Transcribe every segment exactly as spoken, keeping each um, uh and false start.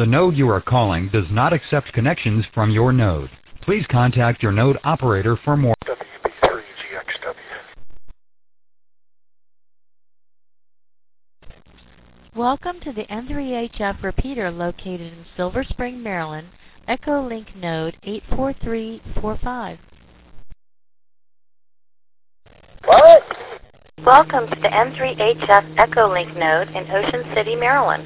The node you are calling does not accept connections from your node. Please contact your node operator for more. W B three G X W. Welcome to the M three H F repeater located in Silver Spring, Maryland, Echolink node eight four three four five. What? Welcome to the M three H F Echolink node in Ocean City, Maryland.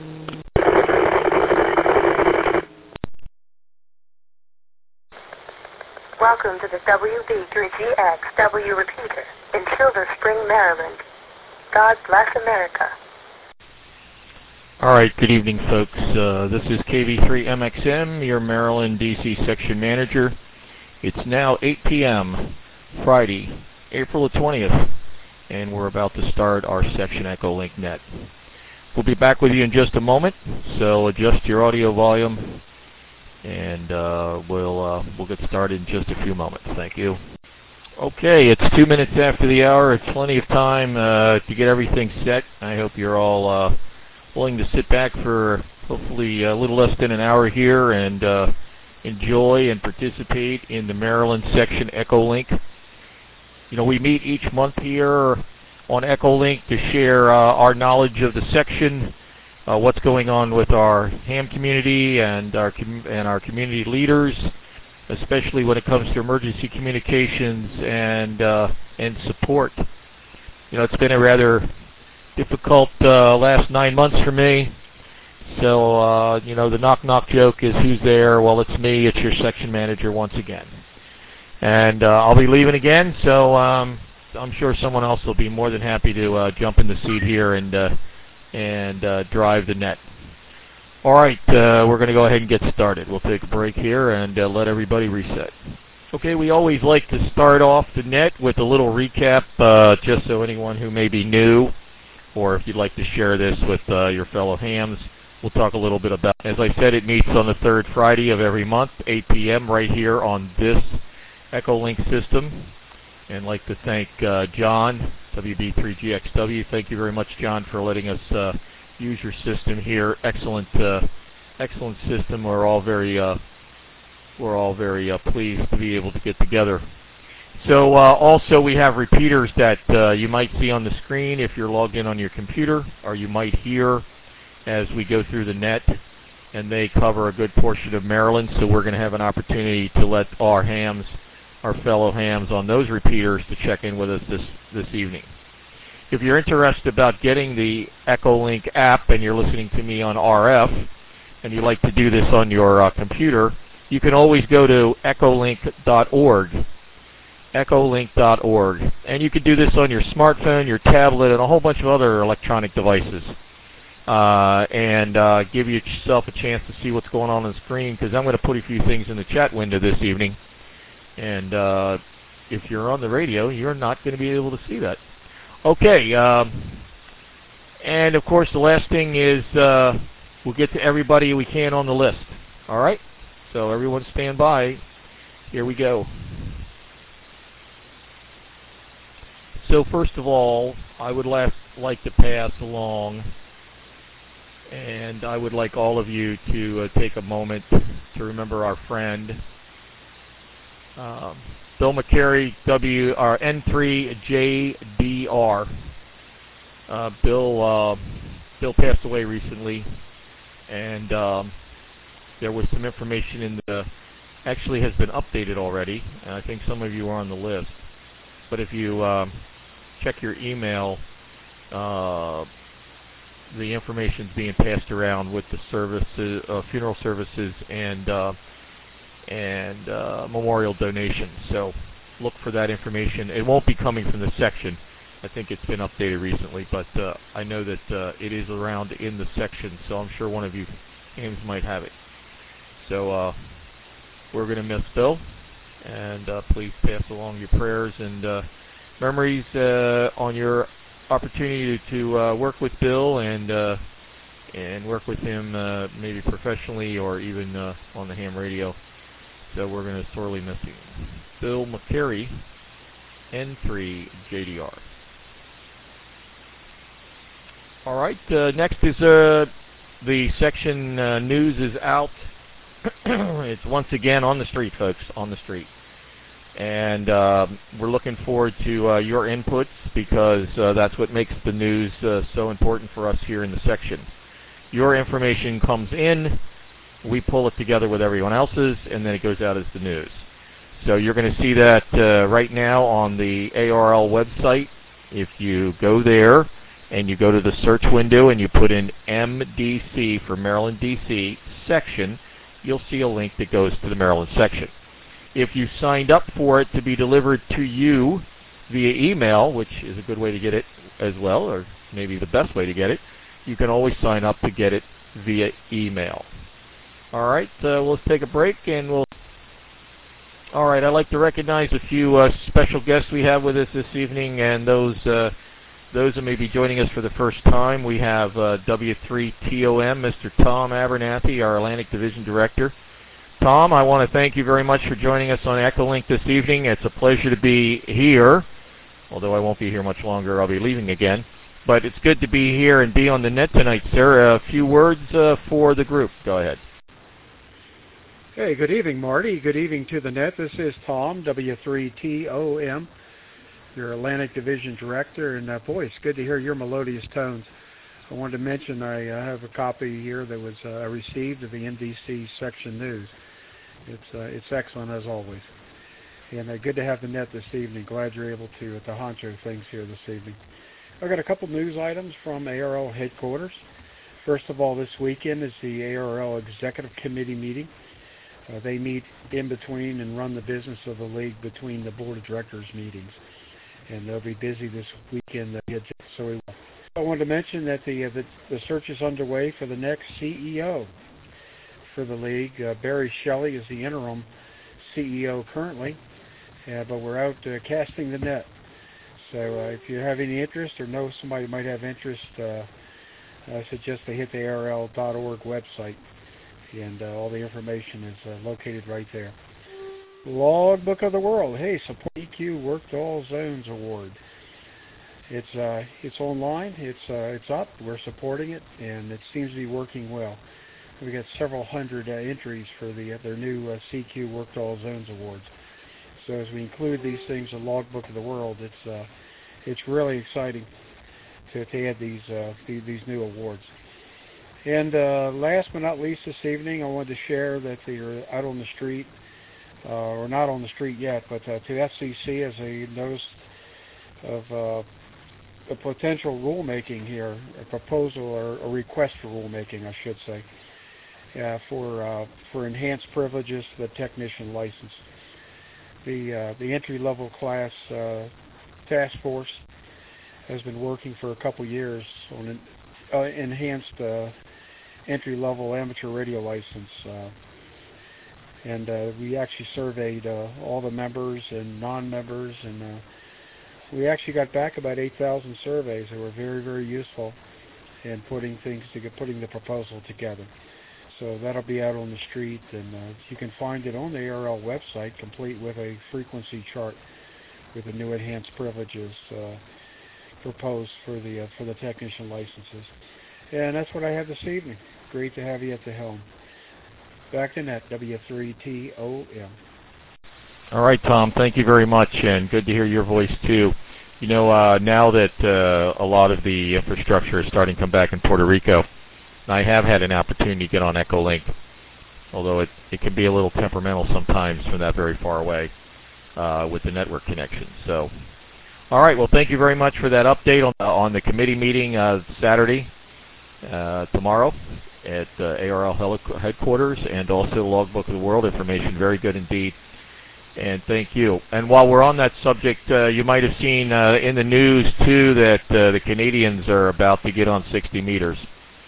Welcome to the W B three G X W repeater in Silver Spring, Maryland. God bless America. All right, good evening, folks. Uh, this is K V three M X M, your Maryland, D C section manager. It's now eight P M Friday, April the twentieth, and we're about to start our section Echolink net. We'll be back with you in just a moment, so adjust your audio volume, and uh, we'll uh, we'll get started in just a few moments. Thank you. Okay, it's two minutes after the hour. It's plenty of time uh, to get everything set. I hope you're all uh, willing to sit back for hopefully a little less than an hour here and uh, enjoy and participate in the Maryland section Echolink. You know, we meet each month here on Echolink to share uh, our knowledge of the section, uh, what's going on with our ham community and our com and our community leaders, especially when it comes to emergency communications and uh, and support. You know, it's been a rather difficult uh, last nine months for me. So, uh, you know, the knock-knock joke is, who's there? Well, it's me. It's your section manager once again. And uh, I'll be leaving again, so um, I'm sure someone else will be more than happy to uh, jump in the seat here and, uh, and uh, drive the net. All right, uh, we're going to go ahead and get started. We'll take a break here and uh, let everybody reset. Okay, we always like to start off the net with a little recap, uh, just so anyone who may be new, or if you'd like to share this with uh, your fellow hams, we'll talk a little bit about. As I said, it meets on the third Friday of every month, eight P M right here on this Echolink system. And I'd like to thank uh, John, W B three G X W. Thank you very much, John, for letting us uh, use your system here. Excellent, uh, excellent system. We're all very, uh, we're all very uh, pleased to be able to get together. So uh, also we have repeaters that uh, you might see on the screen if you're logged in on your computer, or you might hear as we go through the net, and they cover a good portion of Maryland, so we're going to have an opportunity to let our hams, our fellow hams on those repeaters, to check in with us this, this evening. If you're interested about getting the Echolink app and you're listening to me on R F, and you'd like to do this on your uh, computer, you can always go to echolink dot org. echolink dot org. And you can do this on your smartphone, your tablet, and a whole bunch of other electronic devices. Uh, and uh, give yourself a chance to see what's going on on the screen, because I'm going to put a few things in the chat window this evening. And uh, if you're on the radio, you're not going to be able to see that. Okay. Um, and, of course, the last thing is uh, we'll get to everybody we can on the list. All right? So everyone stand by. Here we go. So first of all, I would like to pass along, and I would like all of you to uh, take a moment to remember our friend, um, Bill McCary, W R N three J D R. Uh, Bill, uh, Bill passed away recently, and um, there was some information in the, actually has been updated already, and I think some of you are on the list. But if you um, check your email, uh, the information is being passed around with the services, uh, funeral services, and uh, and uh, memorial donations. So look for that information. It won't be coming from the section. I think it's been updated recently, but uh, I know that uh, it is around in the section, so I'm sure one of you hams might have it. So uh, we're going to miss Bill, and uh, please pass along your prayers and uh, memories uh, on your opportunity to uh, work with Bill and uh, and work with him uh, maybe professionally or even uh, on the ham radio. So we're going to sorely miss him. Bill McCary, N three J D R. All right, uh, next is uh, The section uh, news is out. It's once again on the street, folks, on the street. And uh, we're looking forward to uh, your inputs because uh, that's what makes the news uh, so important for us here in the section. Your information comes in, we pull it together with everyone else's, and then it goes out as the news. So you're going to see that uh, right now on the A R L website. If you go there and you go to the search window and you put in M D C for Maryland, D C section, you'll see a link that goes to the Maryland section. If you signed up for it to be delivered to you via email, which is a good way to get it as well, or maybe the best way to get it, you can always sign up to get it via email. All right, uh, let's take a break and we'll... All right, I'd like to recognize a few uh, special guests we have with us this evening, and those uh, those who may be joining us for the first time. We have uh, W three T O M, Mister Tom Abernathy, our Atlantic Division Director. Tom, I want to thank you very much for joining us on Echolink this evening. It's a pleasure to be here, although I won't be here much longer. I'll be leaving again. But it's good to be here and be on the net tonight, sir. A few words uh, for the group. Go ahead. Hey, good evening, Marty. Good evening to the net. This is Tom, W three T O M, your Atlantic Division Director. And, uh, boy, it's good to hear your melodious tones. I wanted to mention I uh, have a copy here that was uh, received of the N D C section news. It's uh, it's excellent, as always. And uh, good to have the net this evening. Glad you're able to, to honcho things here this evening. I've got a couple news items from A R L headquarters. First of all, this weekend is the A R L Executive Committee meeting. Uh, they meet in between and run the business of the league between the Board of Directors meetings. And they'll be busy this weekend. So we, I wanted to mention that the, uh, the the search is underway for the next C E O for the league. Uh, Barry Shelley is the interim C E O currently, uh, but we're out uh, casting the net. So uh, if you have any interest or know somebody might have interest, uh, I suggest they hit the A R L dot org website. And uh, all the information is uh, located right there. Logbook of the World. Hey, support E Q Worked All Zones Award. It's uh, it's online. It's uh, it's up. We're supporting it, and it seems to be working well. We got several hundred uh, entries for the uh, their new uh, C Q Worked All Zones Awards. So as we include these things in Logbook of the World, it's uh, it's really exciting to, to add these uh, these, these new awards. And uh, last but not least this evening, I wanted to share that they're out on the street, uh, or not on the street yet, but uh, to F C C as a notice of uh, a potential rulemaking here, a proposal or a request for rulemaking, I should say, uh, for uh, for enhanced privileges for the technician license. The uh, the entry-level class uh, task force has been working for a couple years on an uh, enhanced uh, entry-level amateur radio license, uh, and uh, we actually surveyed uh, all the members and non-members, and uh, we actually got back about eight thousand surveys that were very, very useful in putting things to get, putting the proposal together. So that'll be out on the street, and uh, you can find it on the A R L website, complete with a frequency chart with the new enhanced privileges uh, proposed for the uh, for the technician licenses. And that's what I have this evening. Great to have you at the helm. Back to net, W three T O M. All right, Tom, thank you very much, and good to hear your voice, too. You know, uh, now that uh, a lot of the infrastructure is starting to come back in Puerto Rico, I have had an opportunity to get on Echolink, although it, it can be a little temperamental sometimes from that very far away uh, with the network connection. So, all right, well, thank you very much for that update on, uh, on the committee meeting uh, Saturday, uh, tomorrow, at uh, A R L headquarters, and also Logbook of the World information. Very good indeed. And thank you. And while we're on that subject, uh, you might have seen uh, in the news, too, that uh, the Canadians are about to get on sixty meters.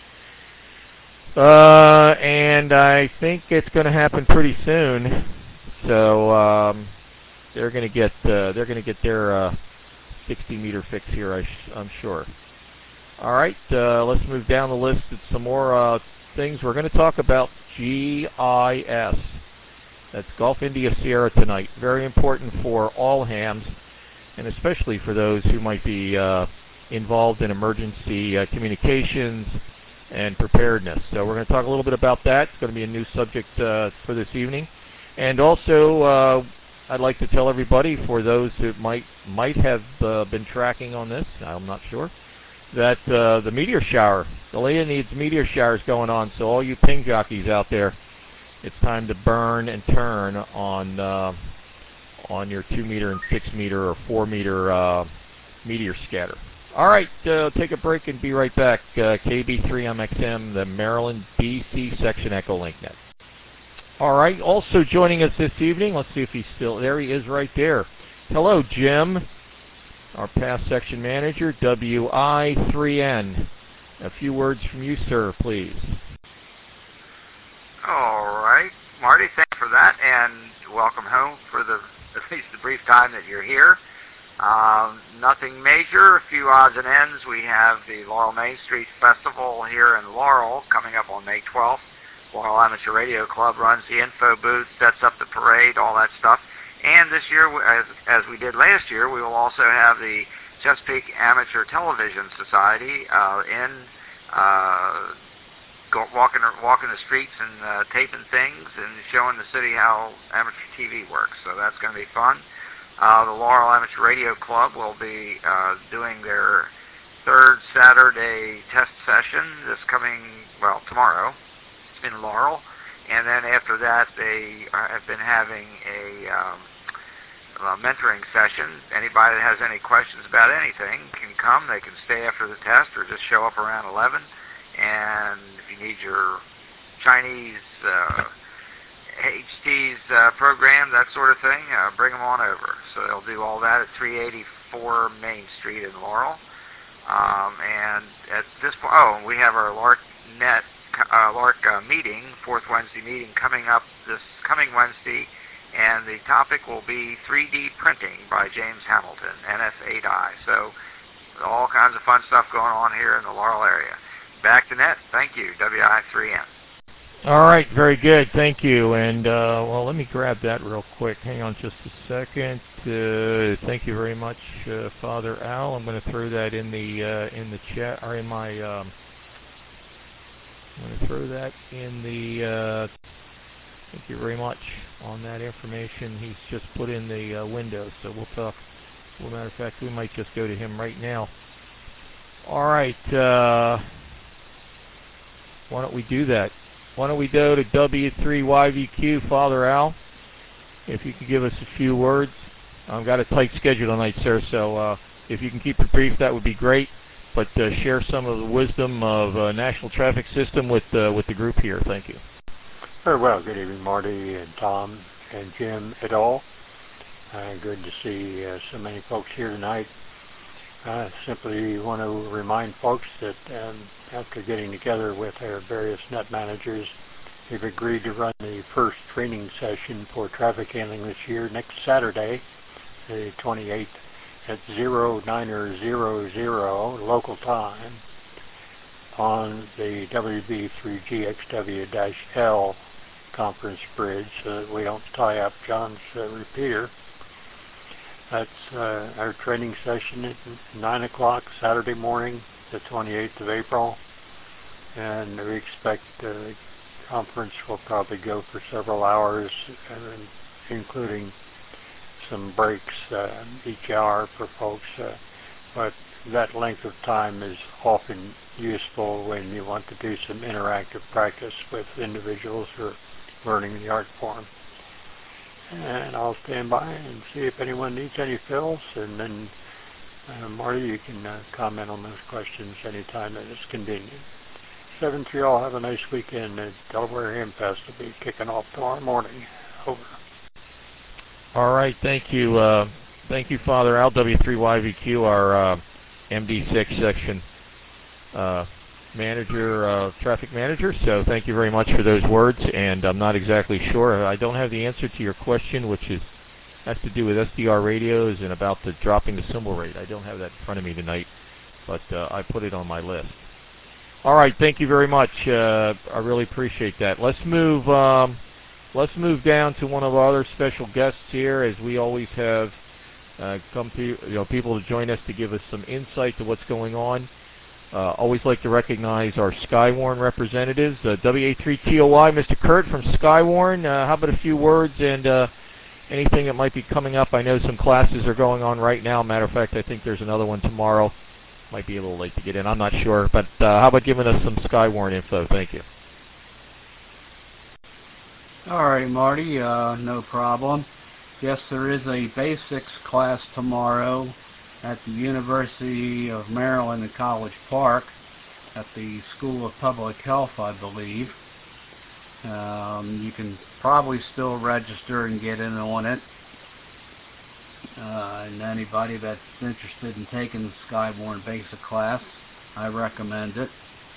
Uh, and I think it's going to happen pretty soon. So um, they're going to get uh, they're going to get their uh, sixty meter fix here, I sh I'm sure. All right, uh, let's move down the list of some more uh, things. We're going to talk about G I S. That's Gulf India Sierra tonight. Very important for all hams, and especially for those who might be uh, involved in emergency uh, communications, and preparedness. So we're going to talk a little bit about that. It's going to be a new subject uh, for this evening. And also, uh, I'd like to tell everybody, for those that might might have uh, been tracking on this, I'm not sure, that uh, the meteor shower, the Leonids meteor shower is going on. So all you ping jockeys out there, it's time to burn and turn on uh, on your two meter and six meter or four meter uh, meteor scatter. All right, uh, take a break and be right back. Uh, K B three M X M, the Maryland D C section Echolink Net. All right, also joining us this evening, let's see if he's still, there he is right there. Hello, Jim, our past section manager, W I three N. A few words from you, sir, please. All right, Marty, thanks for that, and welcome home for the at least the brief time that you're here. Um, nothing major, a few odds and ends. We have the Laurel Main Street Festival here in Laurel coming up on May twelfth. Laurel Amateur Radio Club runs the info booth, sets up the parade, all that stuff. And this year, as, as we did last year, we will also have the Chesapeake Amateur Television Society uh, in uh, go, walking walking the streets and uh, taping things and showing the city how amateur T V works. So that's going to be fun. Uh, the Laurel Amateur Radio Club will be uh, doing their third Saturday test session this coming, well, tomorrow in Laurel. And then after that, they uh, have been having a, um, a mentoring session. Anybody that has any questions about anything can come. They can stay after the test or just show up around eleven. And if you need your Chinese uh, H T's uh, program, that sort of thing, uh, bring them on over. So they'll do all that at three eighty-four Main Street in Laurel. Um, and at this point, oh, we have our LARC Net, uh, LARC uh, meeting, fourth Wednesday meeting coming up this coming Wednesday, and the topic will be three D printing by James Hamilton, N S eight I. So all kinds of fun stuff going on here in the Laurel area. Back to net. Thank you, W I three N. All right, very good. Thank you. And, uh, well, let me grab that real quick. Hang on just a second. Uh, thank you very much, uh, Father Al. I'm going to throw that in the uh, in the chat, or in my, um, I'm going to throw that in the, uh, thank you very much on that information he's just put in the uh, window. So we'll talk. As a matter of fact, we might just go to him right now. All right. Uh, why don't we do that? Why don't we go to W three Y V Q, Father Al, if you could give us a few words. I've got a tight schedule tonight, sir, so uh, if you can keep it brief, that would be great. But uh, share some of the wisdom of uh, National Traffic System with, uh, with the group here. Thank you. Very well. Good evening, Marty and Tom and Jim et al. Uh, good to see uh, so many folks here tonight. I simply want to remind folks that um, after getting together with our various net managers, we've agreed to run the first training session for traffic handling this year next Saturday, the twenty-eighth, at zero nine hundred local time on the W B three G X W L conference bridge so that we don't tie up John's uh, repeater. That's uh, our training session at nine o'clock Saturday morning, the twenty-eighth of April. And we expect uh, the conference will probably go for several hours, uh, including some breaks uh, each hour for folks. Uh, but that length of time is often useful when you want to do some interactive practice with individuals who are learning the art form. And I'll stand by and see if anyone needs any fills, and then uh, Marty, you can uh, comment on those questions anytime that is convenient. seven three all, have a nice weekend. The Delaware Ham Fest will be kicking off tomorrow morning. Over. All right, thank you. Uh, thank you, Father Al, W three Y V Q, our uh, M D six section uh, manager, uh, traffic manager. So thank you very much for those words. And I'm not exactly sure. I don't have the answer to your question, which is has to do with S D R radios and about the dropping the symbol rate. I don't have that in front of me tonight, but uh, I put it on my list. All right, thank you very much. Uh, I really appreciate that. Let's move. Um, let's move down to one of our other special guests here, as we always have uh, come to you know people to join us to give us some insight to what's going on. Uh, always like to recognize our Skywarn representatives. Uh, W A three T O Y, Mister Kurt from Skywarn. Uh, how about a few words and uh, anything that might be coming up? I know some classes are going on right now. Matter of fact, I think there's another one tomorrow. Might be a little late to get in. I'm not sure. But uh, how about giving us some Skywarn info? Thank you. All right, Marty. Uh, no problem. Yes, there is a basics class tomorrow at the University of Maryland in College Park at the School of Public Health, I believe. Um, you can probably still register and get in on it. Uh, and anybody that's interested in taking the Skywarn basic class, I recommend it.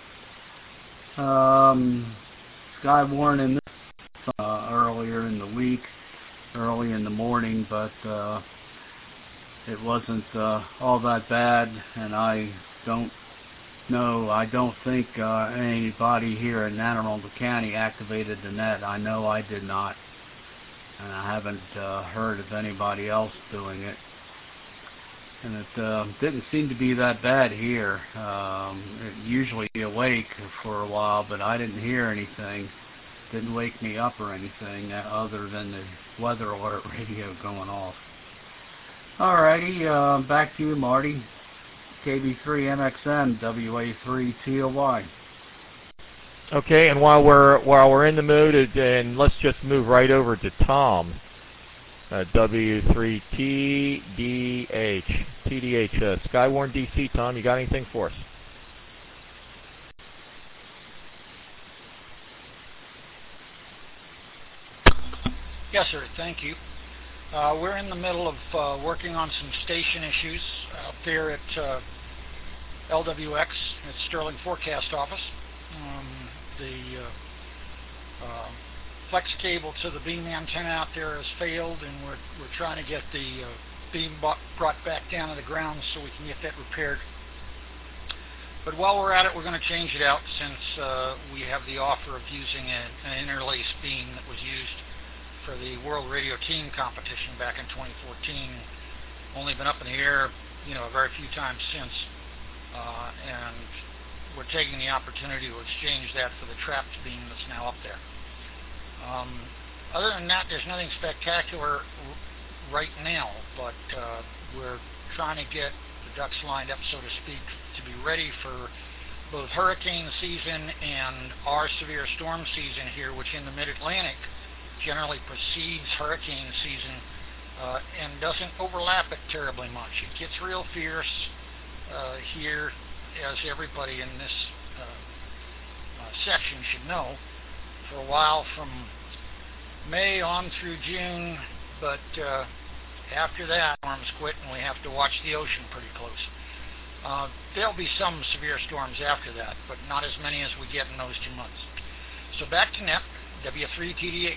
Um, Skywarn in this uh, earlier in the week, early in the morning, but uh, it wasn't uh, all that bad, and I don't know, I don't think uh, anybody here in Anne Arundel County activated the net. I know I did not, and I haven't uh, heard of anybody else doing it. And it uh, didn't seem to be that bad here. Um, it usually be awake for a while, but I didn't hear anything. Didn't wake me up or anything other than the weather alert radio going off. Alrighty, uh, back to you, Marty. K B three M X M, W A three T O Y. Okay, and while we're while we're in the mood, and let's just move right over to Tom. Uh, W three T D H, T D H, uh, Skywarn D C. Tom, you got anything for us? Yes, sir. Thank you. Uh, we're in the middle of uh, working on some station issues out there at uh, L W X, at Sterling Forecast Office. Um, the uh, uh, flex cable to the beam antenna out there has failed, and we're, we're trying to get the uh, beam brought back down to the ground so we can get that repaired. But while we're at it, we're going to change it out since uh, we have the offer of using a, an interlace beam that was used for the World Radio Team competition back in twenty fourteen. Only been up in the air, you know, a very few times since, uh, and we're taking the opportunity to exchange that for the trapped beam that's now up there. Um, other than that, there's nothing spectacular right now, but uh, we're trying to get the ducks lined up, so to speak, to be ready for both hurricane season and our severe storm season here, which in the mid-Atlantic generally precedes hurricane season uh, and doesn't overlap it terribly much. It gets real fierce uh, here, as everybody in this uh, uh, section should know, for a while from May on through June, but uh, after that, storms quit and we have to watch the ocean pretty close. Uh, there'll be some severe storms after that, but not as many as we get in those two months. So back to net, W three T D H.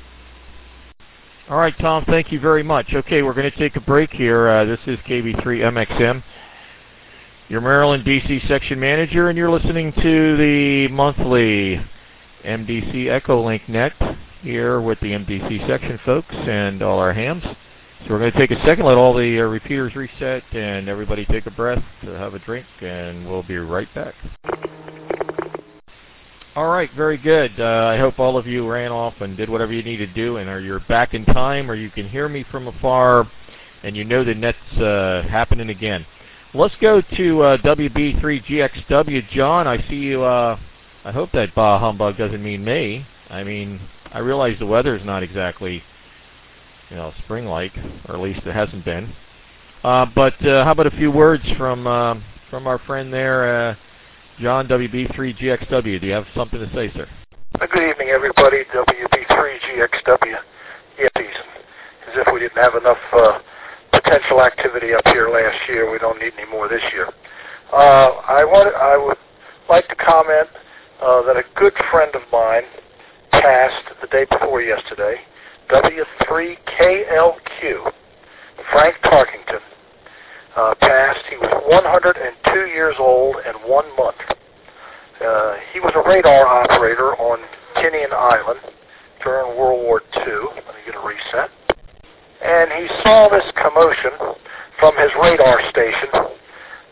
All right, Tom, thank you very much. Okay, we're going to take a break here. Uh, this is K B three M X M, your Maryland D C section manager, and you're listening to the monthly M D C Echolink Net here with the M D C section folks and all our hams. So we're going to take a second, let all the uh, repeaters reset, and everybody take a breath, to have a drink, and we'll be right back. All right, very good. Uh, I hope all of you ran off and did whatever you need to do, and are you're back in time, or you can hear me from afar, and you know the net's uh, happening again. Let's go to uh, W B three G X W. John, I see you. Uh, I hope that bah humbug doesn't mean me. I mean, I realize the weather is not exactly, you know, spring-like, or at least it hasn't been. Uh, but uh, how about a few words from uh, from our friend there, uh, John, W B three G X W. Do you have something to say, sir? Good evening, everybody. W B three G X W. Yippies. As if we didn't have enough uh, potential activity up here last year, we don't need any more this year. Uh, I want, I would like to comment uh, that a good friend of mine passed the day before yesterday. W three K L Q. Frank Tarkington uh, passed. He was one hundred two years old and one month. Uh, he was a radar operator on Tinian Island during World War Two. Let me get a reset. And he saw this commotion from his radar station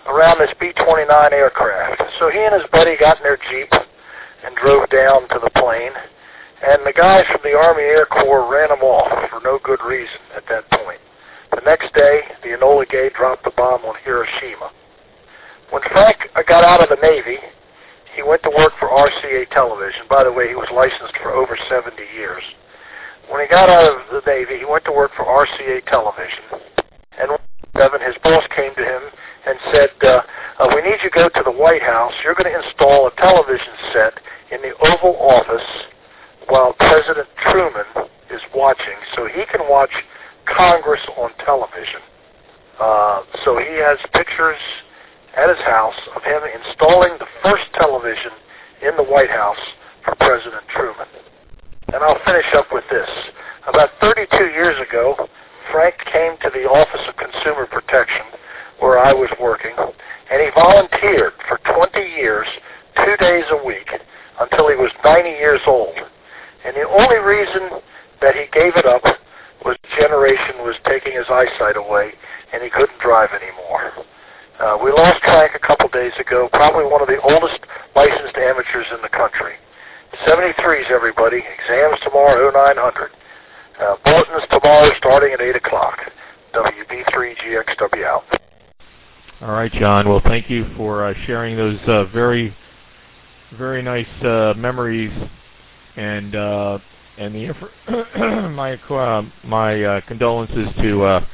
around this B twenty-nine aircraft. So he and his buddy got in their Jeep and drove down to the plane, and the guys from the Army Air Corps ran them off for no good reason at that point. The next day, the Enola Gay dropped the bomb on Hiroshima. When Frank got out of the Navy, he went to work for R C A Television. By the way, he was licensed for over seventy years. When he got out of the Navy, he went to work for R C A Television. And his boss came to him and said, uh, uh, we need you to go to the White House. You're going to install a television set in the Oval Office while President Truman is watching, so he can watch Congress on television. Uh, so he has pictures at his house of him installing the first television in the White House for President Truman. And I'll finish up with this. About thirty-two years ago, Frank came to the Office of Consumer Protection, where I was working, and he volunteered for twenty years, two days a week, until he was ninety years old. And the only reason that he gave it up was generation was taking his eyesight away, and he couldn't drive anymore. Uh, we lost Frank a couple days ago, probably one of the oldest licensed amateurs in the country. seventy-threes, everybody. Exams tomorrow, oh nine hundred. Uh, bulletins tomorrow starting at eight o'clock. W B three G X W out. All right, John. Well, thank you for uh, sharing those uh, very, very nice uh, memories and uh, and the my uh, my uh, condolences to uh,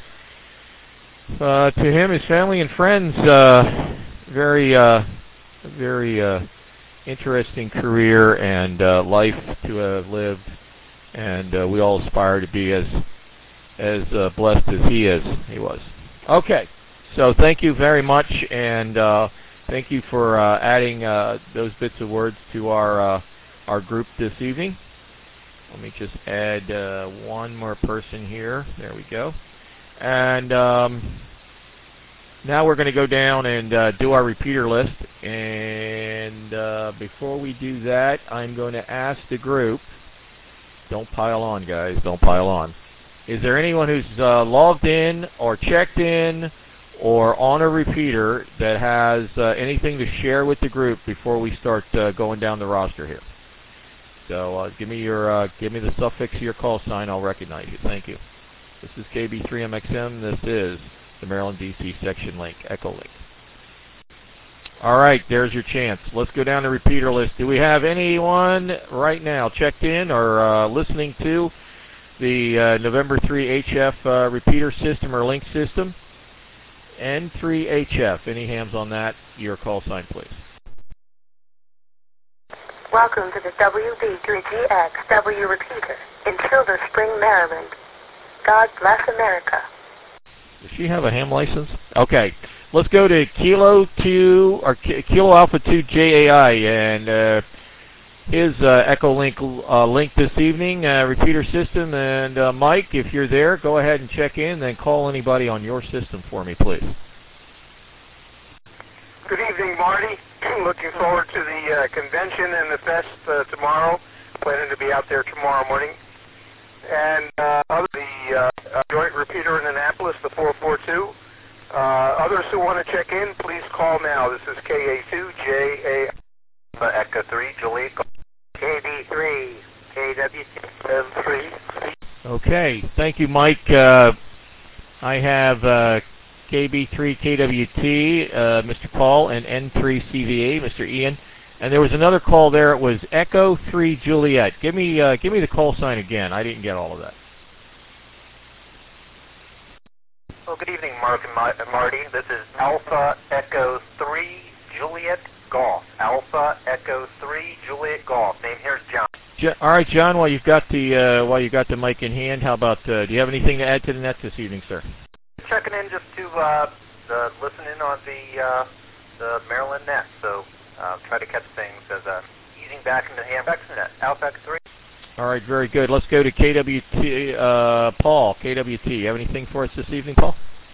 uh, to him, his family, and friends. Uh, very uh, very uh, interesting career and uh, life to have lived, and uh, we all aspire to be as as uh, blessed as he is. He was. Okay. So thank you very much, and uh, thank you for uh, adding uh, those bits of words to our uh, our group this evening. Let me just add uh, one more person here. There we go. And um, now we're going to go down and uh, do our repeater list. And uh, before we do that, I'm going to ask the group, don't pile on, guys, don't pile on. Is there anyone who's uh, logged in or checked in or on a repeater that has uh, anything to share with the group before we start uh, going down the roster here? So uh, give me your uh, give me the suffix of your call sign. I'll recognize you. Thank you. This is K B three M X M. This is the Maryland D C section link, Echo Link. All right, there's your chance. Let's go down the repeater list. Do we have anyone right now checked in or uh, listening to the uh, November three H F uh, repeater system or link system? N three H F. Any hands on that? Your call sign, please. Welcome to the W B three G X W repeater in Silver Spring, Maryland. God bless America. Does she have a ham license? Okay. Let's go to Kilo two or K Kilo Alpha two J A I and uh, his uh, Echo Link uh, link this evening, uh, repeater system. And uh, Mike, if you're there, go ahead and check in, then call anybody on your system for me, please. Good evening, Marty. Looking forward to the uh, convention and the fest uh, tomorrow. Planning to be out there tomorrow morning. And uh, the uh, uh, joint repeater in Annapolis, the four four two. Uh, others who want to check in, please call now. This is K A two J A Echo three, Juliet. K B three, K W M three. Okay, thank you, Mike. Uh, I have uh, K B three K W T, uh, Mister Paul, and N three C V A, Mister Ian. And there was another call there. It was Echo three Juliet. Give me, uh, give me the call sign again. I didn't get all of that. Well, good evening, Mark and, Ma and Marty. This is Alpha Echo three Juliet Golf. Alpha Echo three Juliet Golf. Name here's John. Jo all right, John. While you've got the uh, while you've got the mic in hand, how about uh, do you have anything to add to the net this evening, sir? Checking in just to uh, uh, listen in on the uh, the Maryland net. So uh, try to catch things as uh, easing back into the Ambex net. Alpha Echo three. All right, very good. Let's go to K W T, uh, Paul, K W T. You have anything for us this evening, Paul?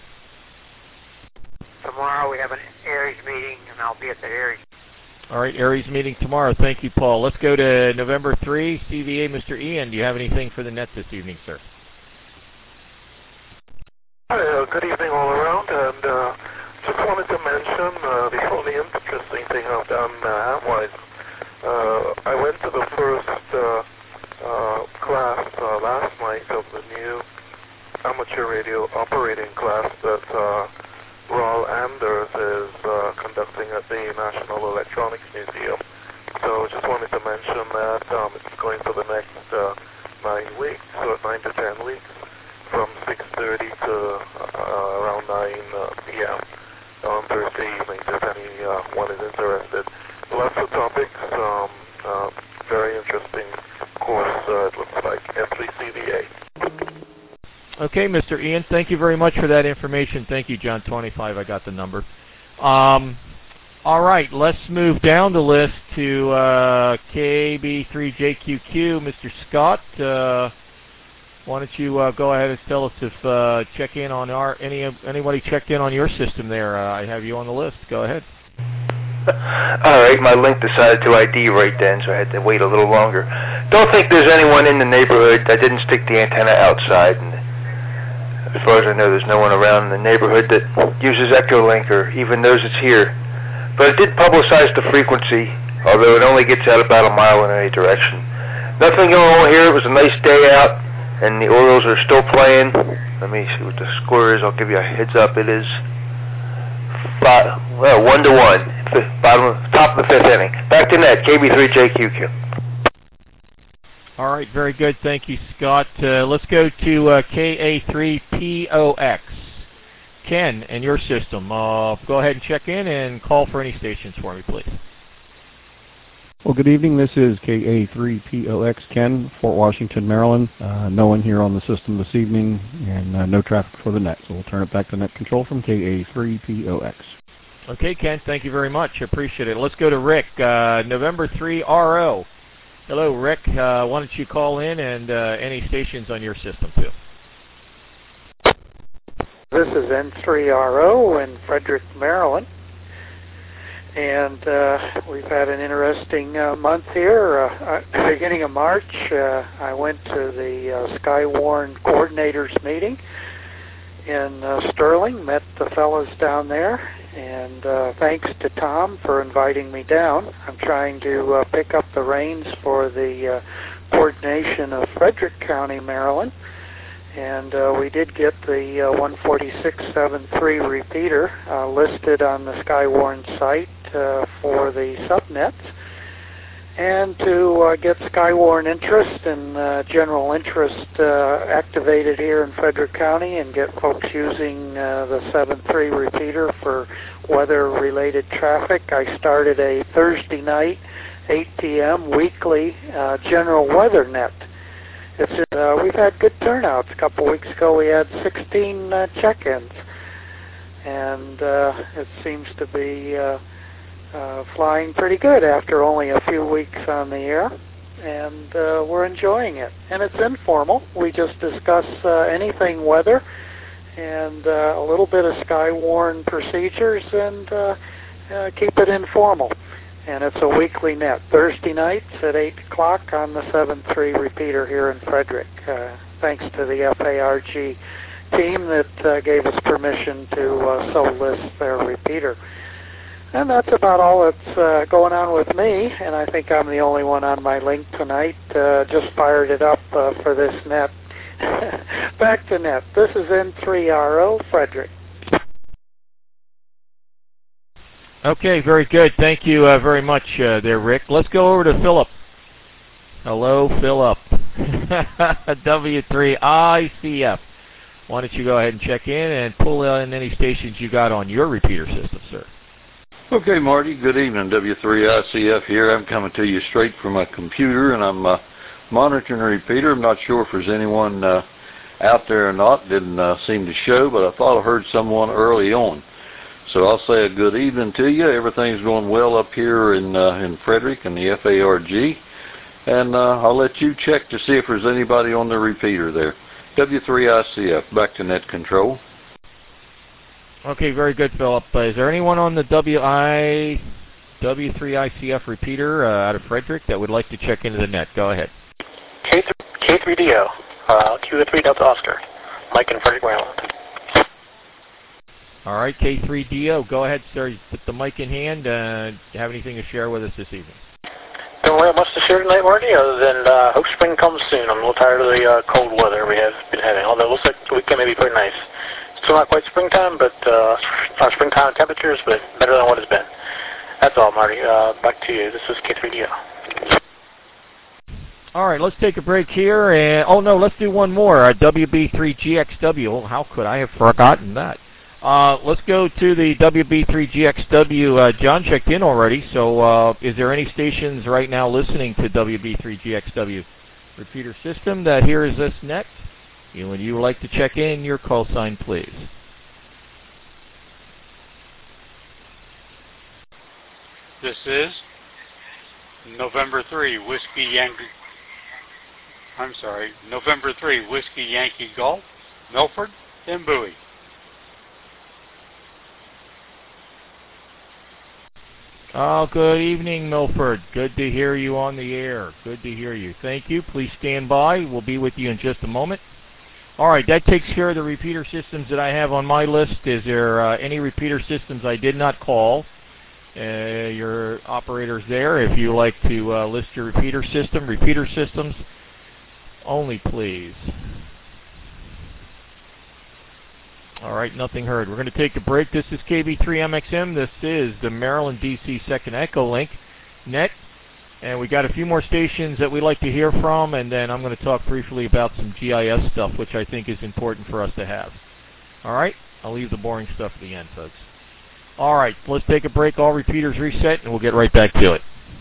Tomorrow we have an Aries meeting, and I'll be at the Aries. All right, Aries meeting tomorrow. Thank you, Paul. Let's go to November third, C V A, Mister Ian. Do you have anything for the net this evening, sir? Uh, good evening all around, and uh, just wanted to mention uh, the only interesting thing I've done uh, wise. Uh, I went to the first uh, uh, class uh, last night of the new amateur radio operating class that uh, Raul Anders is uh, conducting at the National Electronics Museum. So just wanted to mention that um, it's going for the next uh, nine weeks, or nine to ten weeks, from six thirty to uh, around nine uh, p m on Thursday evening, if anyone is interested. Lots of topics, um, uh, very interesting course, uh, it looks like, F three C V A. Okay, Mister Ian, thank you very much for that information. Thank you, John twenty-five. I got the number. Um, all right, let's move down the list to uh, K B three J Q Q. Mister Scott, uh, why don't you uh, go ahead and tell us if uh, check in on our any anybody checked in on your system there? Uh, I have you on the list. Go ahead. All right, my link decided to I D right then, so I had to wait a little longer. Don't think there's anyone in the neighborhood. I didn't stick the antenna outside, and as far as I know, there's no one around in the neighborhood that uses Echolink or even knows it's here. But it did publicize the frequency, although it only gets out about a mile in any direction. Nothing going on here. It was a nice day out, and the Orioles are still playing. Let me see what the score is. I'll give you a heads up. It is five, well, one to one, fifth, bottom, top of the fifth inning. Back to net, K B three J Q Q. All right, very good. Thank you, Scott. Uh, let's go to uh, K A three P O X. Ken, and your system. Uh, go ahead and check in and call for any stations for me, please. Well, good evening. This is K A three P O X Ken, Fort Washington, Maryland. Uh, no one here on the system this evening, and uh, no traffic for the net. So we'll turn it back to net control from K A three P O X. Okay, Ken, thank you very much. Appreciate it. Let's go to Rick, uh, November three R O. Hello, Rick. Uh, why don't you call in and uh, any stations on your system, too? This is N three R O in Frederick, Maryland. And uh, we've had an interesting uh, month here. Uh, uh, beginning of March, uh, I went to the uh, Skywarn coordinators meeting in uh, Sterling, met the fellows down there, and uh, thanks to Tom for inviting me down. I'm trying to uh, pick up the reins for the uh, coordination of Frederick County, Maryland. And uh, we did get the uh, one forty-six point seven three repeater uh, listed on the Skywarn site uh, for the subnets. And to uh, get Skywarn interest and uh, general interest uh, activated here in Frederick County and get folks using uh, the seven three repeater for weather-related traffic, I started a Thursday night, eight p m weekly uh, general weather net. It's, uh, we've had good turnouts. A couple weeks ago we had sixteen uh, check-ins, and uh, it seems to be uh, uh, flying pretty good after only a few weeks on the air, and uh, we're enjoying it. And it's informal. We just discuss uh, anything weather and uh, a little bit of Skywarn procedures and uh, uh, keep it informal. And it's a weekly net, Thursday nights at eight o'clock on the seven three repeater here in Frederick. Uh, thanks to the F A R G team that uh, gave us permission to uh, so list their repeater. And that's about all that's uh, going on with me, and I think I'm the only one on my link tonight. Uh, just fired it up uh, for this net. Back to net. This is N three R O, Frederick. Okay, very good. Thank you uh, very much uh, there, Rick. Let's go over to Philip. Hello, Philip. W three I C F. Why don't you go ahead and check in and pull in any stations you got on your repeater system, sir. Okay, Marty. Good evening. W three I C F here. I'm coming to you straight from my computer, and I'm uh, monitoring a repeater. I'm not sure if there's anyone uh, out there or not. Didn't uh, seem to show, but I thought I heard someone early on. So I'll say a good evening to you. Everything's going well up here in uh, in Frederick and the F A R G. And uh, I'll let you check to see if there's anybody on the repeater there. W three I C F, back to net control. Okay, very good, Philip. Uh, is there anyone on the W three I C F repeater uh, out of Frederick that would like to check into the net? Go ahead. K three D O, uh, Q three Delta Oscar, Mike in Frederick, Maryland. All right, K three D O, go ahead, sir. You put the mic in hand. Uh, do you have anything to share with us this evening? Don't really have much to share tonight, Marty, other than uh, hope spring comes soon. I'm a little tired of the uh, cold weather we have been having, although it looks like the weekend may be pretty nice. Still not quite springtime, but uh, not springtime temperatures, but better than what it's been. That's all, Marty. Uh, back to you. This is K three D O. All right, let's take a break here. And oh, no, let's do one more. Uh, W B three G X W. How could I have forgotten that? Uh, let's go to the W B three G X W. Uh, John checked in already, so uh, is there any stations right now listening to W B three G X W repeater system that hears us next? And would you like to check in, your call sign, please? This is November three, Whiskey Yankee. I'm sorry, November three, Whiskey Yankee Golf, Milford, and Bowie. Oh, good evening, Milford. Good to hear you on the air. Good to hear you. Thank you. Please stand by. We'll be with you in just a moment. All right, that takes care of the repeater systems that I have on my list. Is there uh, any repeater systems I did not call? Uh, your operators there, if you like to uh, list your repeater system, repeater systems only, please. All right, nothing heard. We're going to take a break. This is K B three M X M. This is the Maryland D C Second Echo Link Net. And we got a few more stations that we'd like to hear from, and then I'm going to talk briefly about some G I S stuff, which I think is important for us to have. All right? I'll leave the boring stuff at the end, folks. All right, let's take a break. All repeaters reset, and we'll get right back to it.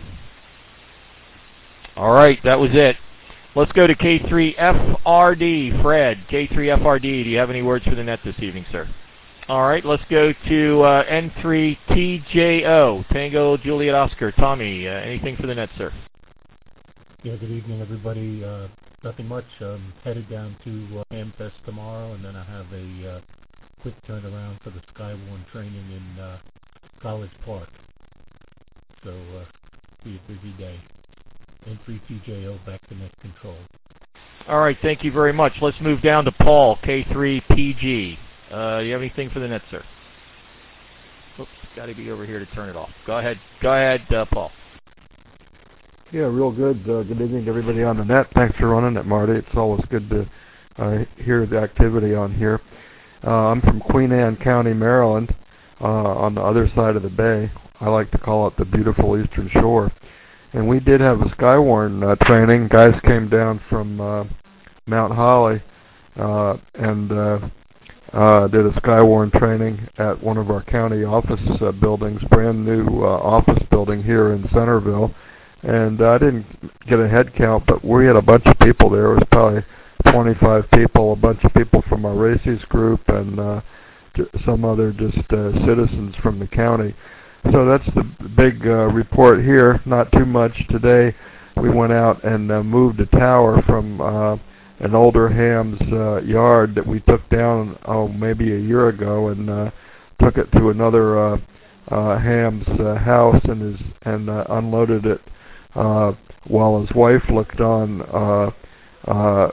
All right, that was it. Let's go to K three F R D. Fred, K three F R D, do you have any words for the net this evening, sir? All right, let's go to uh, N three T J O, Tango Juliet Oscar. Tommy, uh, anything for the net, sir? Yeah, good evening, everybody. Uh, nothing much. I'm headed down to uh, Hamfest tomorrow, and then I have a uh, quick turnaround for the Skywarn training in uh, College Park. So, uh, be a busy day. N three T J O, back to net control. All right, thank you very much. Let's move down to Paul, K three P G. Uh, you have anything for the net, sir? Oops, got to be over here to turn it off. Go ahead. Go ahead, uh, Paul. Yeah, real good. Uh, good evening to everybody on the net. Thanks for running it, Marty. It's always good to uh, hear the activity on here. Uh, I'm from Queen Anne County, Maryland, uh, on the other side of the bay. I like to call it the beautiful Eastern Shore. And we did have a Skywarn uh, training. Guys came down from uh, Mount Holly uh, and uh, uh, did a Skywarn training at one of our county office uh, buildings, brand new uh, office building here in Centerville. And uh, I didn't get a head count, but we had a bunch of people there. It was probably twenty-five people, a bunch of people from our races group, and uh, some other just uh, citizens from the county. So that's the big uh, report here. Not too much today. We went out and uh, moved a tower from uh, an older ham's uh, yard that we took down, oh, maybe a year ago, and uh, took it to another uh, uh, ham's uh, house and is and uh, unloaded it uh, while his wife looked on. Uh, uh,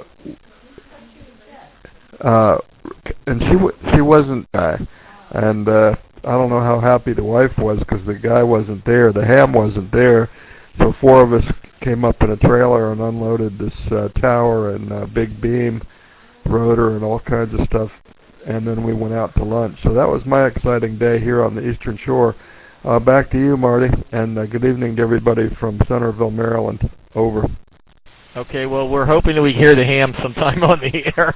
uh, and she w she wasn't, uh, and. Uh, I don't know how happy the wife was because the guy wasn't there. The ham wasn't there. So four of us came up in a trailer and unloaded this uh, tower and uh, big beam rotor and all kinds of stuff. And then we went out to lunch. So that was my exciting day here on the Eastern Shore. Uh, back to you, Marty. And uh, good evening to everybody from Centerville, Maryland. Over. Okay, well, we're hoping that we hear the ham sometime on the air.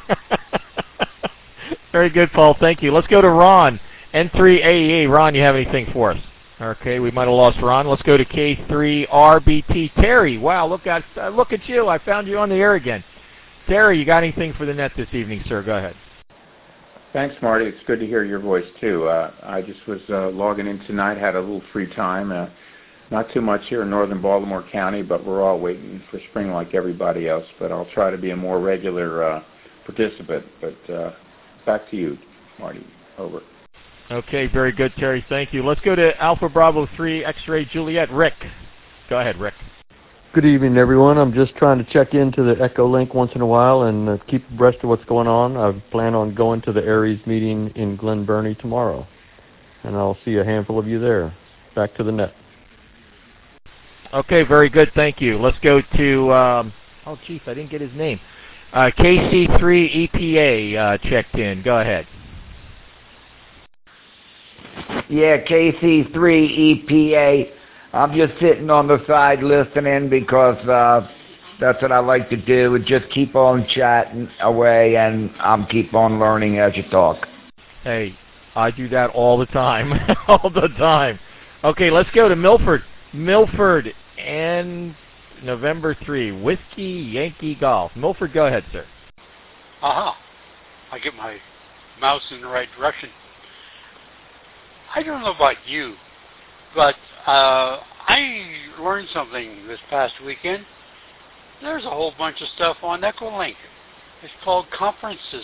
Very good, Paul. Thank you. Let's go to Ron. N three A E A, Ron, you have anything for us? Okay, we might have lost Ron. Let's go to K three R B T. Terry, wow, look at uh, look at you. I found you on the air again. Terry, you got anything for the net this evening, sir? Go ahead. Thanks, Marty. It's good to hear your voice, too. Uh, I just was uh, logging in tonight, had a little free time. Uh, not too much here in northern Baltimore County, but we're all waiting for spring like everybody else. But I'll try to be a more regular uh, participant. But uh, back to you, Marty. Over. Okay, very good, Terry. Thank you. Let's go to Alpha Bravo three X-Ray Juliet. Rick. Go ahead, Rick. Good evening, everyone. I'm just trying to check into the Echo Link once in a while and uh, keep abreast of what's going on. I plan on going to the Aries meeting in Glen Burnie tomorrow, and I'll see a handful of you there. Back to the net. Okay, very good. Thank you. Let's go to, um, oh, Chief, I didn't get his name. Uh, K C three E P A uh, checked in. Go ahead. Yeah, K C three E P A. I'm just sitting on the side listening because uh, that's what I like to do. Just keep on chatting away, and I'm keep on learning as you talk. Hey, I do that all the time, all the time. Okay, let's go to Milford. Milford and November three, Whiskey Yankee Golf. Milford, go ahead, sir. Aha. I get my mouse in the right direction. I don't know about you, but uh, I learned something this past weekend. There's a whole bunch of stuff on Echolink. It's called conferences.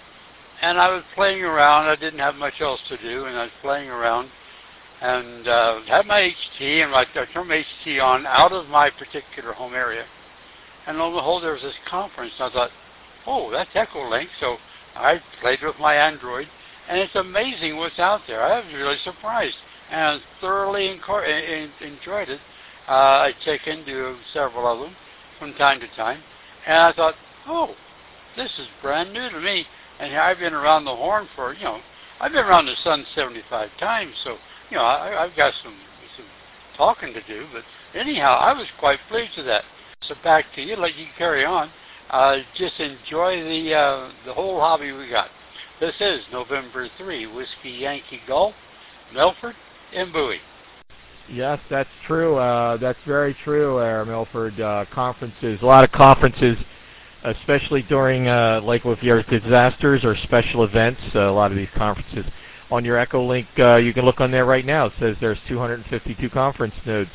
And I was playing around. I didn't have much else to do, and I was playing around and uh, had my H T, and I turned my H T on out of my particular home area. And lo and behold, there was this conference. And I thought, oh, that's Echolink. So I played with my Android, and it's amazing what's out there. I was really surprised, and I thoroughly enjoyed it. Uh, I check into several of them from time to time, and I thought, oh, this is brand new to me. And I've been around the horn for, you know, I've been around the sun seventy-five times, so, you know, I, I've got some, some talking to do. But anyhow, I was quite pleased with that. So back to you, let you carry on. Uh, just enjoy the uh, the whole hobby we got. This is November third, Whiskey Yankee Golf, Milford and Bowie. Yes, that's true. Uh, that's very true, uh, Milford. Uh, conferences, a lot of conferences, especially during, uh, like with your disasters or special events, uh, a lot of these conferences. On your Echolink, uh, you can look on there right now. It says there's two hundred fifty-two conference nodes.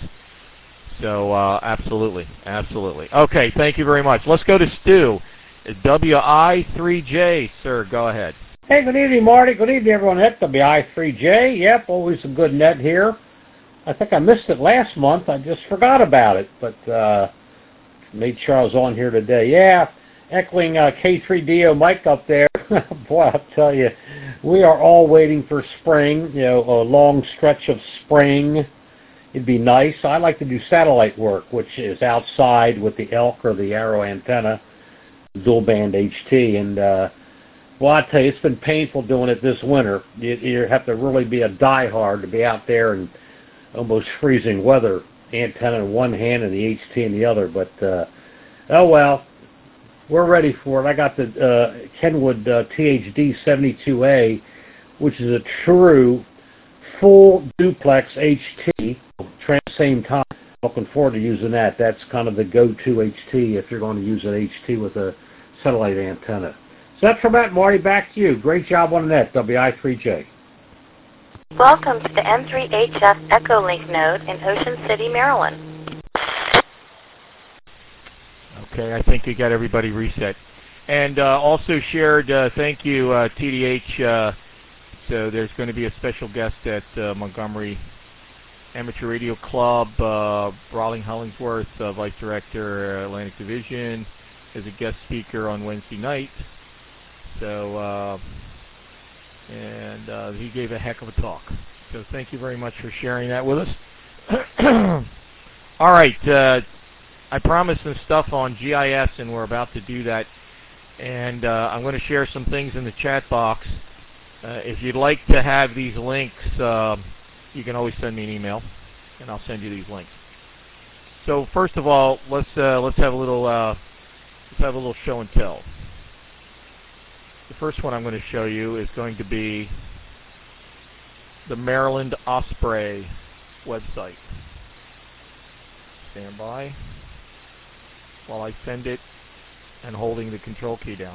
So, uh, absolutely, absolutely. Okay, thank you very much. Let's go to Stu, W I three J, sir. Go ahead. Hey, good evening, Marty. Good evening, everyone at W I three J. Yep, always a good net here. I think I missed it last month. I just forgot about it, but uh, made sure I was on here today. Yeah, echoing uh, K three D O Mike up there. Boy, I'll tell you, we are all waiting for spring, you know, a long stretch of spring. It'd be nice. I like to do satellite work, which is outside with the elk or the arrow antenna, dual band H T. And, uh, well, I tell you, it's been painful doing it this winter. You, you have to really be a diehard to be out there in almost freezing weather, antenna in one hand and the H T in the other. But, uh, oh, well, we're ready for it. I got the uh, Kenwood uh, T H D seventy-two A, which is a true full duplex H T, same time. Looking forward to using that. That's kind of the go-to H T if you're going to use an H T with a satellite antenna. So that's from that, Marty. Back to you. Great job on that, W I three J. Welcome to the M three H F Echolink node in Ocean City, Maryland. Okay, I think you got everybody reset. And uh, also shared, uh, thank you, uh, T D H. Uh, so there's going to be a special guest at uh, Montgomery Amateur Radio Club, uh, Brawling Hollingsworth, uh, Vice Director, uh, Atlantic Division, as a guest speaker on Wednesday night. So, uh, and uh, he gave a heck of a talk. So thank you very much for sharing that with us. All right, uh, I promised some stuff on G I S, and we're about to do that. And uh, I'm going to share some things in the chat box. Uh, if you'd like to have these links, uh, you can always send me an email, and I'll send you these links. So first of all, let's uh, let's have a little uh, let's have a little show and tell. The first one I'm going to show you is going to be the Maryland Osprey website. Stand by while I send it and holding the control key down.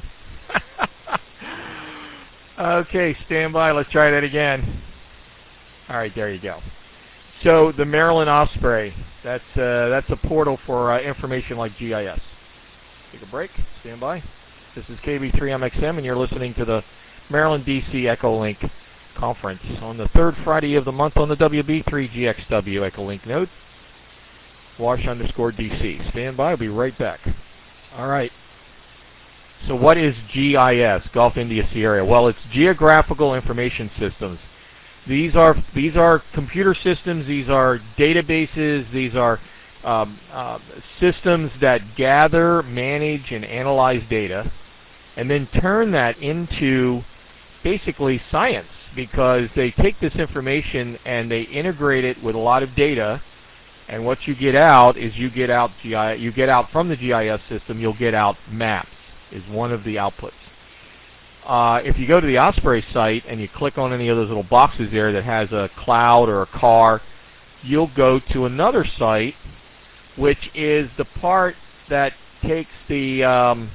Okay, stand by. Let's try that again. All right, there you go. So the Maryland Osprey, that's uh, that's a portal for uh, information like G I S. Take a break. Stand by. This is K B three M X M, and you're listening to the Maryland D C Echolink Conference on the third Friday of the month on the W B three G X W Echolink node. Wash underscore D C. Stand by. I'll be right back. All right. So what is G I S, Gulf India Sierra? Well, it's Geographical Information Systems. These are these are computer systems. These are databases. These are um, uh, systems that gather, manage, and analyze data, and then turn that into basically science, because they take this information and they integrate it with a lot of data. And what you get out is you get out G I, you get out from the G I S system. You'll get out maps. Is one of the outputs. Uh, if you go to the Osprey site and you click on any of those little boxes there that has a cloud or a car, you'll go to another site, which is the part that takes the um,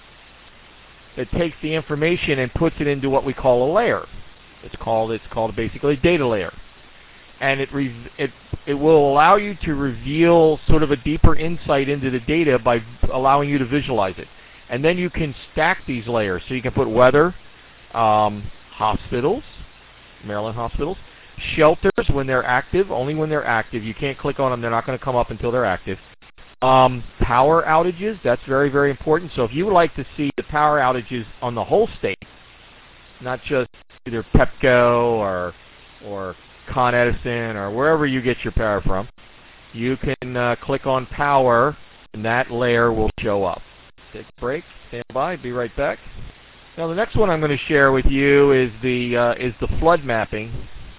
that takes the information and puts it into what we call a layer. It's called it's called basically a data layer, and it re it it will allow you to reveal sort of a deeper insight into the data by allowing you to visualize it. And then you can stack these layers. So you can put weather, um, hospitals, Maryland hospitals, shelters when they're active, only when they're active. You can't click on them. They're not going to come up until they're active. Um, power outages, that's very, very important. So if you would like to see the power outages on the whole state, not just either Pepco or, or Con Edison or wherever you get your power from, you can uh, click on power, and that layer will show up. Take a break, stand by, be right back. Now the next one I'm going to share with you is the uh, is the flood mapping.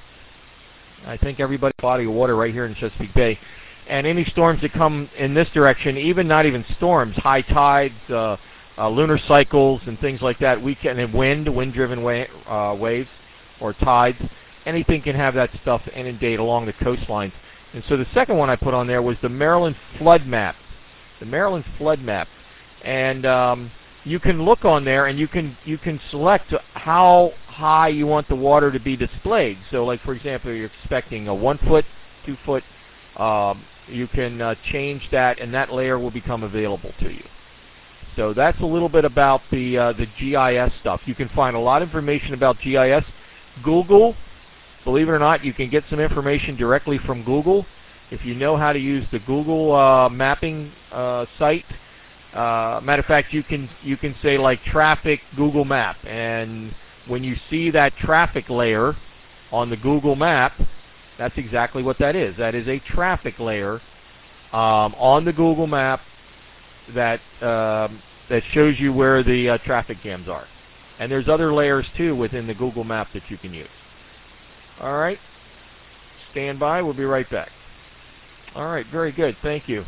I think everybody's body of water right here in Chesapeake Bay, and any storms that come in this direction, even not even storms, high tides, uh, uh, lunar cycles, and things like that. We can and wind, wind-driven wa uh, waves or tides. Anything can have that stuff inundate along the coastlines. And so the second one I put on there was the Maryland flood map. The Maryland flood map. And um, you can look on there, and you can you can select how high you want the water to be displayed. So, like for example, you're expecting a one foot, two foot. Um, you can uh, change that, and that layer will become available to you. So that's a little bit about the uh, the G I S stuff. You can find a lot of information about G I S. Google, believe it or not, you can get some information directly from Google if you know how to use the Google uh, mapping uh, site. Uh, matter of fact, you can you can say like traffic Google Map, and when you see that traffic layer on the Google Map, that's exactly what that is. That is a traffic layer um, on the Google Map that um, that shows you where the uh, traffic jams are. And there's other layers too within the Google Map that you can use. All right, stand by. We'll be right back. All right, very good. Thank you.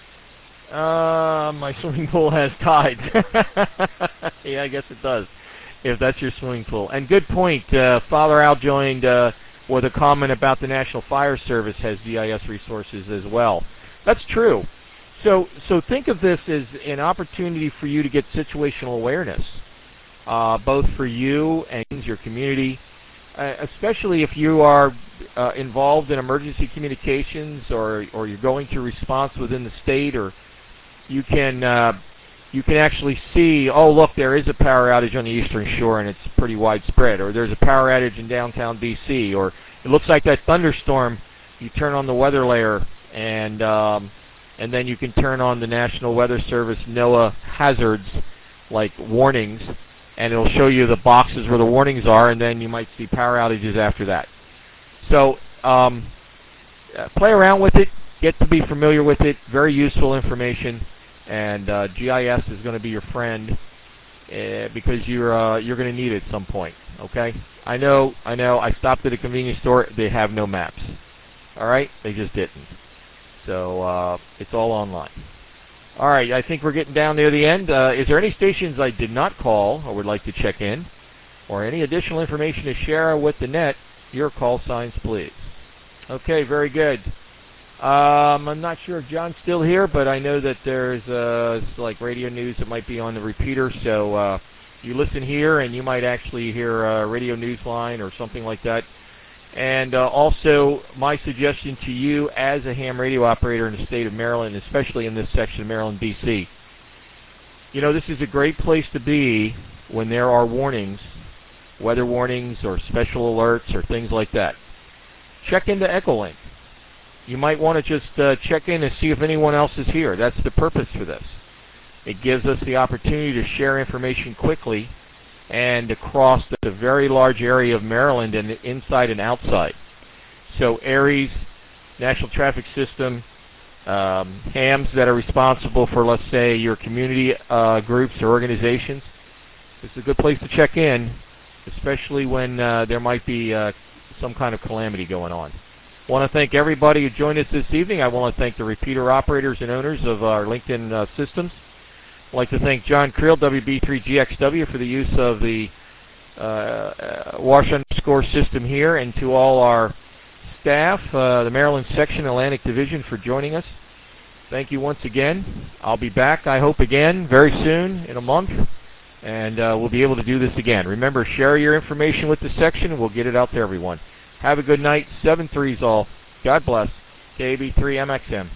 Uh, my swimming pool has tides. Yeah, I guess it does, if that's your swimming pool. And good point. Uh, Father Al joined uh, with a comment about the National Fire Service has G I S resources as well. That's true. So, so think of this as an opportunity for you to get situational awareness, uh, both for you and your community, uh, especially if you are uh, involved in emergency communications, or, or you're going to response within the state, or you can uh, you can actually see, oh look, there is a power outage on the Eastern Shore and it's pretty widespread, or there's a power outage in downtown D C, or it looks like that thunderstorm. You turn on the weather layer, and um, and then you can turn on the National Weather Service NOAA hazards, like warnings, and it'll show you the boxes where the warnings are, and then you might see power outages after that. So um, uh, play around with it, get to be familiar with it. Very useful information. And uh, G I S is going to be your friend uh, because you're uh, you're going to need it at some point. Okay? I know, I know. I stopped at a convenience store. They have no maps. All right? They just didn't. So uh, it's all online. All right. I think we're getting down near the end. Uh, is there any stations I did not call or would like to check in, or any additional information to share with the net? Your call signs, please. Okay. Very good. Um, I'm not sure if John's still here, but I know that there's uh, like radio news that might be on the repeater. So uh, you listen here, and you might actually hear a radio news line or something like that. And uh, also, my suggestion to you as a ham radio operator in the state of Maryland, especially in this section of Maryland, D C, you know, this is a great place to be when there are warnings, weather warnings or special alerts or things like that. Check into Echolink. you might want to just uh, check in and see if anyone else is here. That's the purpose for this. It gives us the opportunity to share information quickly and across the very large area of Maryland and inside and outside. So ARIES, National Traffic System, um, hams that are responsible for, let's say, your community uh, groups or organizations. It's a good place to check in, especially when uh, there might be uh, some kind of calamity going on. I want to thank everybody who joined us this evening. I want to thank the repeater operators and owners of our LinkedIn uh, systems. I'd like to thank John Creel, W B three G X W, for the use of the uh, uh, wash underscore system here, and to all our staff, uh, the Maryland Section Atlantic Division, for joining us. Thank you once again. I'll be back, I hope, again very soon, in a month, and uh, we'll be able to do this again. Remember, share your information with the section, and we'll get it out to everyone. Have a good night. Seven threes all. God bless. K B three M X M.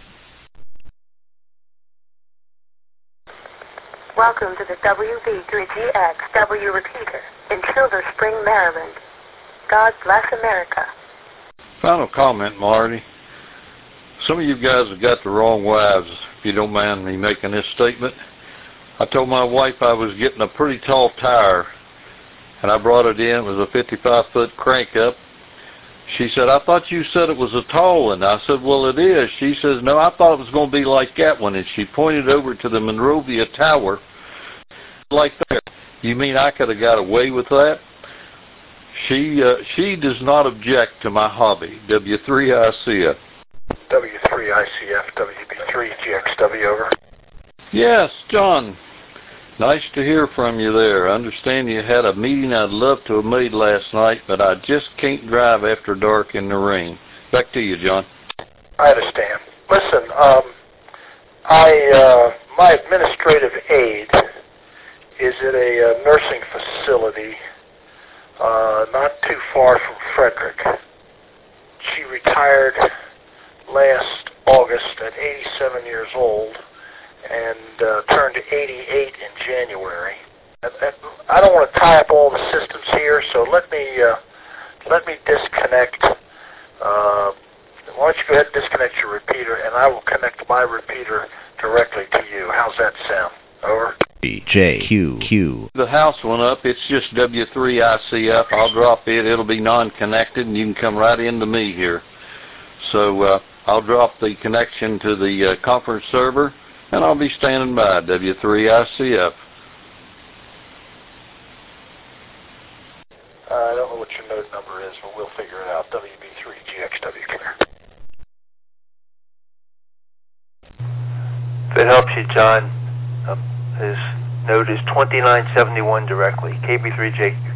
Welcome to the W B three G X W repeater in Silver Spring, Maryland. God bless America. Final comment, Marty. Some of you guys have got the wrong wives, if you don't mind me making this statement. I told my wife I was getting a pretty tall tire, and I brought it in. It was a fifty-five foot crank up. She said, I thought you said it was a tall one. I said, well, it is. She says, no, I thought it was going to be like that one. And she pointed over to the Monrovia Tower like that. You mean I could have got away with that? She uh, she does not object to my hobby. W three I C F. W three I C F, W B three G X W, over. Yes, John. Nice to hear from you there. I understand you had a meeting I'd love to have made last night, but I just can't drive after dark in the rain. Back to you, John. I understand. Listen, um, I uh, my administrative aide is at a uh, nursing facility uh, not too far from Frederick. She retired last August at eighty-seven years old, and uh, turned eighty-eight in January. And, and I don't want to tie up all the systems here, so let me uh, let me disconnect. Uh, why don't you go ahead and disconnect your repeater, and I will connect my repeater directly to you. How's that sound? Over. J Q Q. The house went up. It's just W three I C F. I'll drop it. It'll be non-connected, and you can come right into me here. So uh, I'll drop the connection to the uh, conference server, and I'll be standing by. W three I C F. Uh, I don't know what your node number is, but we'll figure it out. W B three G X W clear. If it helps you, John, um, his node is twenty-nine seventy-one directly. K B three J